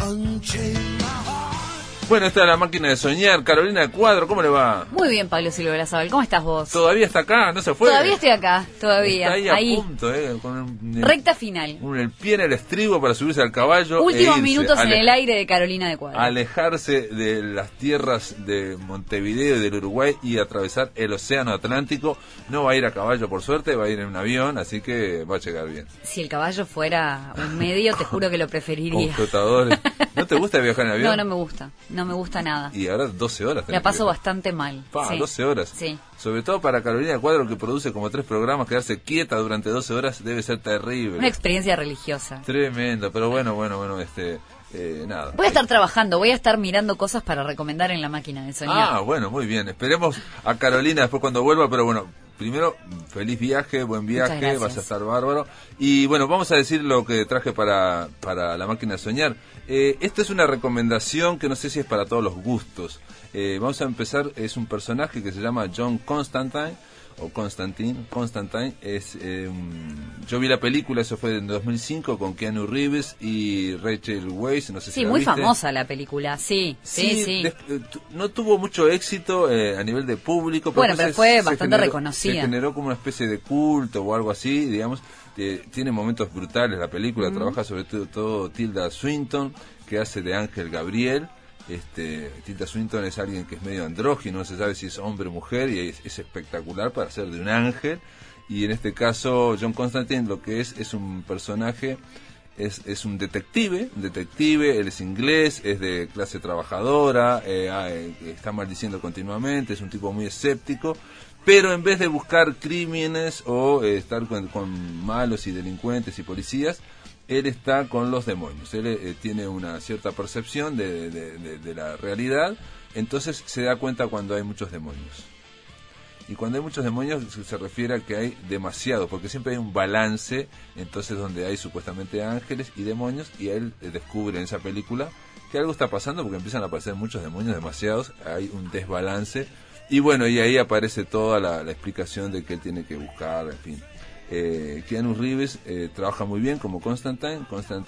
Bueno, esta es La Máquina de Soñar. Carolina Cuadro, ¿cómo le va? Muy bien, Pablo Silva Lazabal. ¿Cómo estás vos? ¿Todavía está acá? ¿No se fue? Todavía estoy acá, todavía. Está ahí a punto, con recta final. El pie en el estribo para subirse al caballo. Últimos minutos en el aire de Carolina de Cuadro. Alejarse de las tierras de Montevideo y del Uruguay y atravesar el océano Atlántico. No va a ir a caballo, por suerte, va a ir en un avión, así que va a llegar bien. Si el caballo fuera un medio, te juro que lo preferiría. Con flotadores. ¿No te gusta viajar en avión? No, no me gusta. No me gusta nada. Y ahora 12 horas. La paso bastante mal. Sí. 12 horas. Sí. Sobre todo para Carolina Cuadro, que produce como 3 programas, quedarse quieta durante 12 horas debe ser terrible. Una experiencia religiosa. Tremendo, pero bueno, nada. Voy a estar trabajando, voy a estar mirando cosas para recomendar en La Máquina de Soñar. Ah, bueno, muy bien. Esperemos a Carolina después cuando vuelva, pero bueno, primero, feliz viaje, buen viaje, vas a estar bárbaro. Y bueno, vamos a decir lo que traje para La Máquina de Soñar. Esta es una recomendación que no sé si es para todos los gustos. Vamos a empezar, es un personaje que se llama John Constantine, o Constantine es yo vi la película, eso fue en 2005 con Keanu Reeves y Rachel Weisz, no sé si la muy viste. Famosa la película, sí. No tuvo mucho éxito a nivel de público, pero fue bastante reconocida. Se generó como una especie de culto o algo así, digamos. Tiene momentos brutales la película, trabaja sobre todo Tilda Swinton, que hace de Ángel Gabriel. Tilda Swinton es alguien que es medio andrógino, no se sabe si es hombre o mujer, y es espectacular para ser de un ángel. Y en este caso John Constantine lo que es un personaje, es un detective, él es inglés, es de clase trabajadora, está maldiciendo continuamente, es un tipo muy escéptico, pero en vez de buscar crímenes o estar con malos y delincuentes y policías, él está con los demonios. Él tiene una cierta percepción de la realidad, entonces se da cuenta cuando hay muchos demonios. Y cuando hay muchos demonios se refiere a que hay demasiado, porque siempre hay un balance, entonces donde hay supuestamente ángeles y demonios, y él descubre en esa película que algo está pasando porque empiezan a aparecer muchos demonios, demasiados, hay un desbalance, y bueno, y ahí aparece toda la explicación de que él tiene que buscar, en fin. Keanu Reeves trabaja muy bien como Constantine.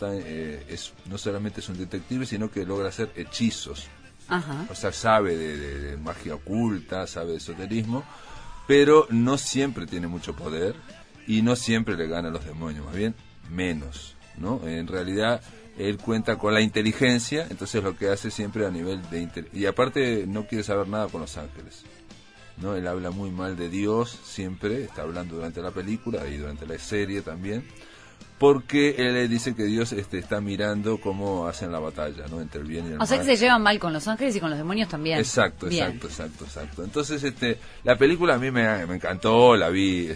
No solamente es un detective, sino que logra hacer hechizos. Ajá. O sea, sabe de magia oculta, sabe de esoterismo, pero no siempre tiene mucho poder y no siempre le gana a los demonios, más bien menos, ¿no? En realidad él cuenta con la inteligencia, entonces lo que hace siempre a nivel de y aparte no quiere saber nada con los ángeles, ¿no? Él habla muy mal de Dios siempre, está hablando durante la película y durante la serie también, porque él dice que Dios está mirando cómo hacen la batalla, ¿no? Entre el bien y el mal. O sea que se llevan mal con los ángeles y con los demonios también. Exacto. Entonces, la película a mí me encantó, la vi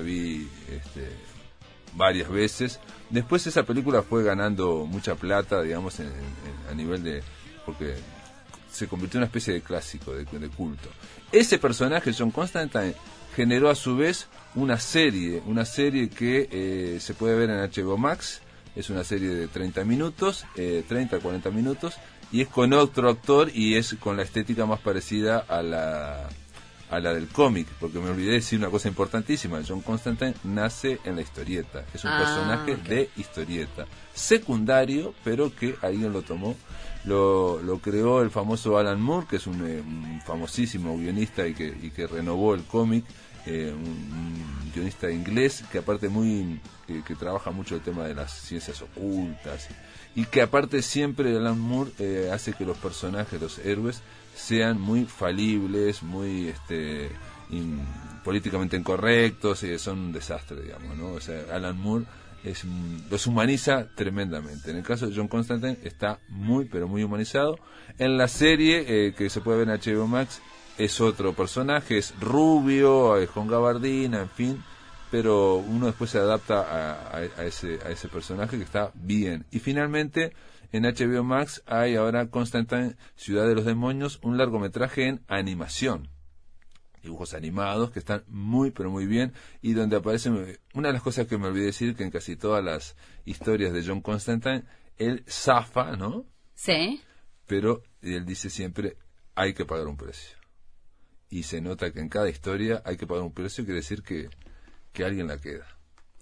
varias veces. Después esa película fue ganando mucha plata, digamos, a nivel de... porque se convirtió en una especie de clásico, de culto. Ese personaje, John Constantine, generó a su vez una serie que se puede ver en HBO Max. Es una serie de 30 minutos, 30-40 minutos, y es con otro actor y es con la estética más parecida a la del cómic, porque me olvidé decir una cosa importantísima. John Constantine nace en la historieta, es un personaje de historieta, secundario, pero que alguien lo tomó. Lo creó el famoso Alan Moore, que es un famosísimo guionista y que renovó el cómic, un guionista inglés que aparte que trabaja mucho el tema de las ciencias ocultas y que aparte siempre Alan Moore hace que los personajes, los héroes, sean muy falibles, muy políticamente incorrectos, son un desastre, digamos, ¿no? O sea, Alan Moore los humaniza tremendamente. En el caso de John Constantine está muy, pero muy humanizado. En la serie que se puede ver en HBO Max es otro personaje, es rubio, es con gabardina, en fin, pero uno después se adapta a ese personaje que está bien. Y finalmente en HBO Max hay ahora Constantine, Ciudad de los Demonios, un largometraje en animación, dibujos animados que están muy pero muy bien, y donde aparecen una de las cosas que me olvidé decir, que en casi todas las historias de John Constantine él zafa, ¿no? Sí. Pero él dice siempre hay que pagar un precio, y se nota que en cada historia hay que pagar un precio, quiere decir que alguien la queda.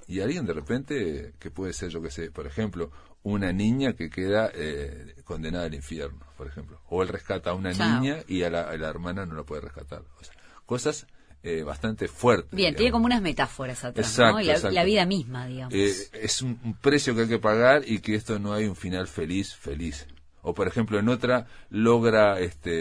y alguien de repente, que puede ser, yo qué sé, por ejemplo, una niña que queda condenada al infierno, por ejemplo, o él rescata a una niña y a la hermana no la puede rescatar, o sea, cosas bastante fuertes. Bien, digamos. Tiene como unas metáforas atrás, exacto, ¿no? La vida misma, digamos. Es un precio que hay que pagar, y que esto no hay un final feliz. O por ejemplo, en otra logra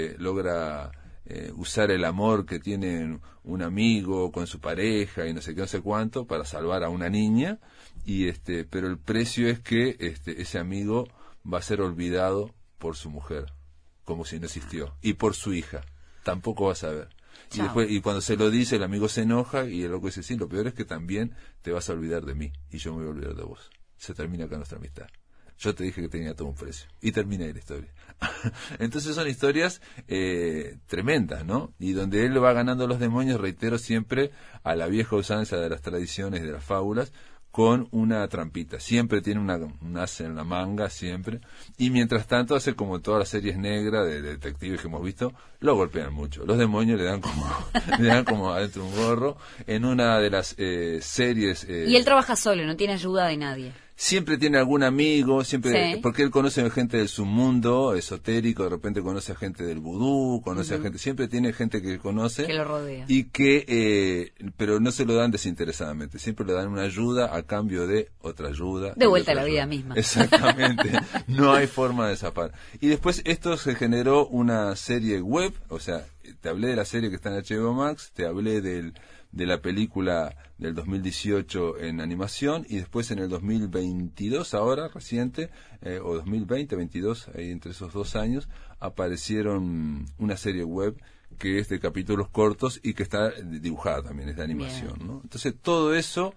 usar el amor que tiene un amigo con su pareja y no sé qué, no sé cuánto, para salvar a una niña, y pero el precio es que ese amigo va a ser olvidado por su mujer, como si no existió, y por su hija, tampoco va a saber. Y después, y cuando se lo dice, el amigo se enoja, y el loco dice, sí, lo peor es que también te vas a olvidar de mí, y yo me voy a olvidar de vos. Se termina acá nuestra amistad. Yo te dije que tenía todo un precio. Y termina ahí la historia. Entonces son historias tremendas, ¿no? Y donde él va ganando los demonios, reitero, siempre a la vieja usanza de las tradiciones, de las fábulas, con una trampita. Siempre tiene un as en la manga, siempre. Y mientras tanto hace como todas las series negras de detectives que hemos visto, lo golpean mucho. Los demonios le dan como adentro un gorro. En una de las series... y él trabaja solo, no tiene ayuda de nadie. Siempre tiene algún amigo, siempre, sí. Porque él conoce a gente del submundo esotérico, de repente conoce a gente del vudú, conoce a gente, siempre tiene gente que conoce, que lo rodea, y que, pero no se lo dan desinteresadamente, siempre le dan una ayuda a cambio de otra ayuda. De vuelta a la vida misma. Exactamente, no hay forma de zafar. Y después esto se generó una serie web, o sea, te hablé de la serie que está en HBO Max, te hablé de la película del 2018 en animación, y después en el 2022, ahora reciente, o 2020, 22, ahí entre esos 2 años, aparecieron una serie web que es de capítulos cortos y que está dibujada también, es de animación, ¿no? Entonces todo eso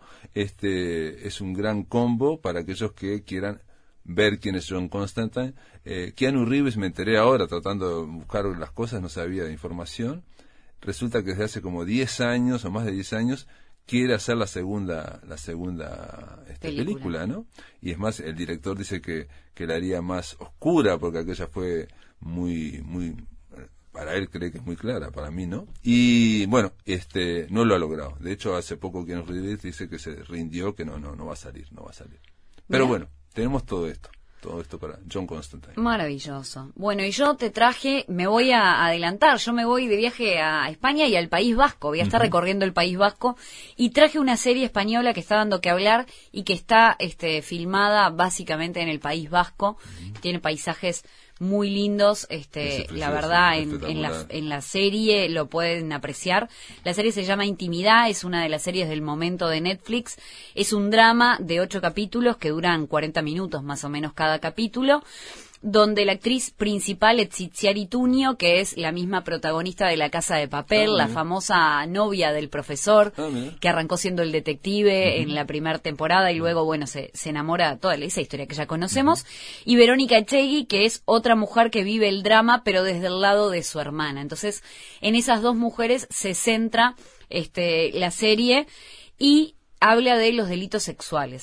es un gran combo para aquellos que quieran ver quién es John Constantine. Keanu Reeves, me enteré ahora tratando de buscar las cosas, no sabía de información. Resulta que desde hace como 10 años o más de 10 años quiere hacer la segunda película, ¿no? Y es más, el director dice que la haría más oscura, porque aquella fue muy, para él cree que es muy clara, para mí no. Y bueno, no lo ha logrado. De hecho, hace poco Keanu Reeves dice que se rindió, que no va a salir. Pero bueno, tenemos todo esto para John Constantine. Maravilloso. Bueno, y yo te traje, me voy a adelantar, yo me voy de viaje a España y al País Vasco, voy a estar recorriendo el País Vasco, y traje una serie española que está dando que hablar y que está filmada básicamente en el País Vasco, tiene paisajes muy lindos, la verdad, en la serie lo pueden apreciar. La serie se llama Intimidad, es una de las series del momento de Netflix. Es un drama de 8 capítulos que duran 40 minutos más o menos cada capítulo, donde la actriz principal es Tzitzari Tunio, que es la misma protagonista de La Casa de Papel, la famosa novia del profesor, que arrancó siendo el detective en la primera temporada y luego, bueno, se enamora, toda esa historia que ya conocemos, y Verónica Echegui, que es otra mujer que vive el drama, pero desde el lado de su hermana. Entonces, en esas dos mujeres se centra la serie, y habla de los delitos sexuales,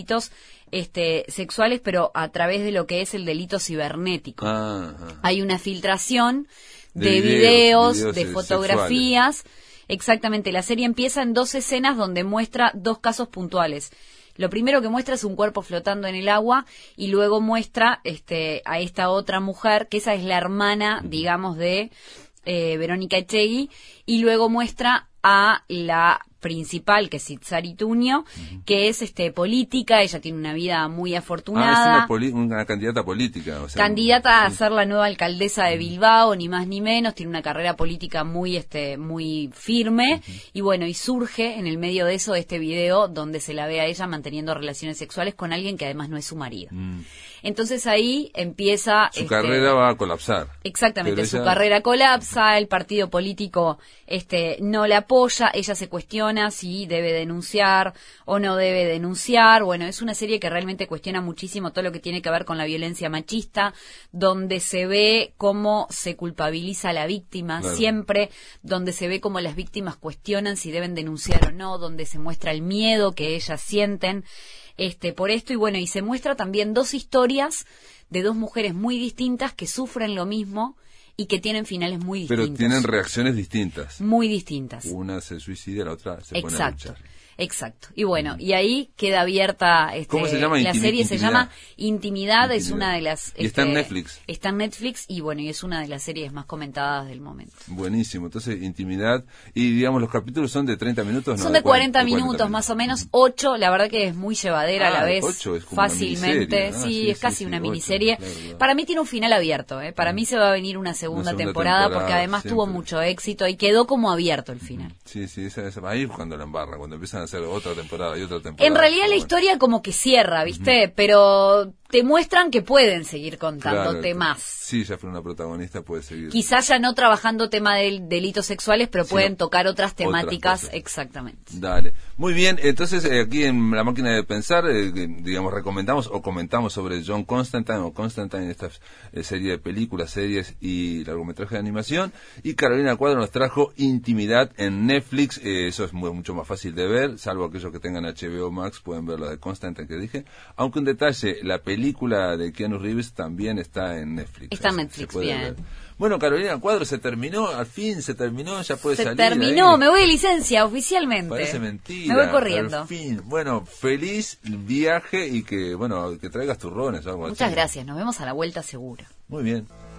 sexuales, pero a través de lo que es el delito cibernético. Hay una filtración de videos, de fotografías. Sexuales. Exactamente, la serie empieza en 2 escenas donde muestra 2 casos puntuales. Lo primero que muestra es un cuerpo flotando en el agua, y luego muestra a esta otra mujer, que esa es la hermana, digamos, de Verónica Echegui, y luego muestra a la principal, que es Tzitzari Tunio, que es política. Ella tiene una vida muy afortunada. Es una candidata política. O sea, candidata a ser la nueva alcaldesa de Bilbao, ni más ni menos. Tiene una carrera política muy firme. Y bueno, y surge en el medio de eso este video donde se la ve a ella manteniendo relaciones sexuales con alguien que además no es su marido. Entonces ahí empieza... Su carrera va a colapsar. Exactamente, su carrera colapsa, el partido político no la apoya, ella se cuestiona si debe denunciar o no debe denunciar. Bueno, es una serie que realmente cuestiona muchísimo todo lo que tiene que ver con la violencia machista, donde se ve cómo se culpabiliza a la víctima, siempre, donde se ve cómo las víctimas cuestionan si deben denunciar o no, donde se muestra el miedo que ellas sienten por esto. Y bueno, y se muestra también 2 historias de 2 mujeres muy distintas que sufren lo mismo y que tienen finales muy distintos. Pero tienen reacciones distintas. Muy distintas. Una se suicida, la otra se pone a luchar. Exacto. Y bueno, y ahí queda abierta ¿Cómo se llama? la serie se llama Intimidad, es Intimidad. una de las Y está en Netflix. Está en Netflix y bueno, y es una de las series más comentadas del momento. Buenísimo, entonces Intimidad, y digamos los capítulos son de 30 minutos, ¿no? Son de 40 minutos más o menos, 8, la verdad que es muy llevadera a la vez, 8 es como fácilmente, una miniserie, ¿no? sí, es casi una 8, miniserie. claro. Para mí tiene un final abierto, para mí se va a venir una segunda temporada porque además tuvo mucho éxito y quedó como abierto el final. Sí, esa ahí es cuando la embarra, cuando empiezan a hacer otra temporada y otra temporada. En realidad la historia como que cierra, ¿viste? Pero te muestran que pueden seguir contándote más. Sí, ya fue una protagonista, puede seguir. Quizás ya no trabajando tema de delitos sexuales, pero pueden tocar otras temáticas, exactamente. Dale. Muy bien, entonces aquí en La Máquina de Pensar, digamos, recomendamos o comentamos sobre John Constantine, esta serie de películas, series y largometraje de animación. Y Carolina Cuadro nos trajo Intimidad en Netflix. Eso es mucho más fácil de ver, salvo aquellos que tengan HBO Max, pueden ver la de Constantine que dije. Aunque un detalle, la película de Keanu Reeves también está en Netflix. Está en Netflix, bien. Ver. Bueno, Carolina Cuadro, se terminó, al fin se terminó, ya puede salir. Se terminó, ahí. me voy de licencia oficialmente. Parece mentira. Me voy corriendo. Al fin. Bueno, feliz viaje y que traigas turrones o algo así. Muchas gracias, nos vemos a la vuelta seguro. Muy bien.